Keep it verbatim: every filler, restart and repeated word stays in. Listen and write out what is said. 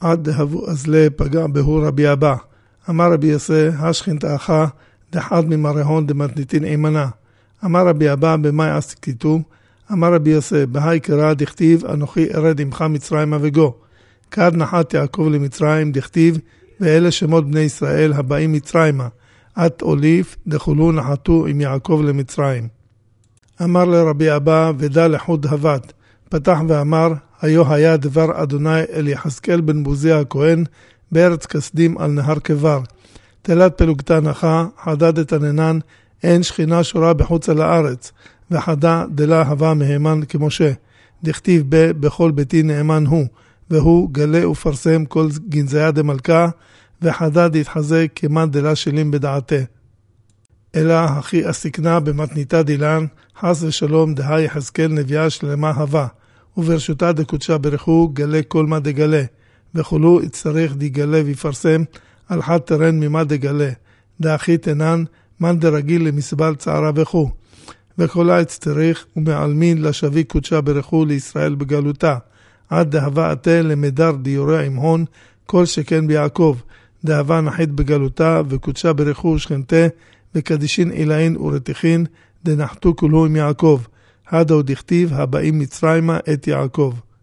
עד דהבו אזלה פגע בהו רבי אבא. אמר רבי יוסי, השכינתך דחד ממרהון דמתניתין אימנה. אמר רבי אבא, במאי עסקיתו? אמר רבי יוסי, בהי קרא דכתיב, אנוכי ארד עמך מצרימה וגו. כד נחת יעקב למצרים דכתיב, ואלה שמות בני ישראל הבאים מצרימה. את אוליף דחולו נחתו עם יעקב למצרים. אמר לרבי אבא, ודע לחוד הבת. פתח ואמר, היו היה דבר אדוני אל יחזקאל בן בוזי הכהן, בארץ כסדים על נהר כבר. תלת פלוגתה נחה, חדד את הננן, אין שכינה שורה בחוץ על הארץ, וחדה דלה הווה מהימן כמשה. דכתיב ב, בכל ביתי נאמן הוא, והוא גלה ופרסם כל גנזיה דמלכה, וחדד יתחזק כמן דלה שלים בדעתה. אלא הכי הסקנה במתניתה דילן, חס ושלום דה יחזקאל נביאה שלמה הווה, וברשותה דקודשה ברכו גלה כל מה דגלה, וכולו יצטרך דיגלה ויפרסם על חד תרן ממה דגלה, דאחי תנן מן דרגיל למסבל צערה וכו, וכולה יצטרך ומעלמין לשבי קודשה ברכו לישראל בגלותה, עד דהבה עתה למדר דיורע עם הון, כל שכן ביעקב, דהבה נחית בגלותה וקודשה ברכו שכנתה, וקדישין אילאין ורתיחין, דנחתו כולו עם יעקב, הדו דכתיב הבאים מצרימה את יעקב.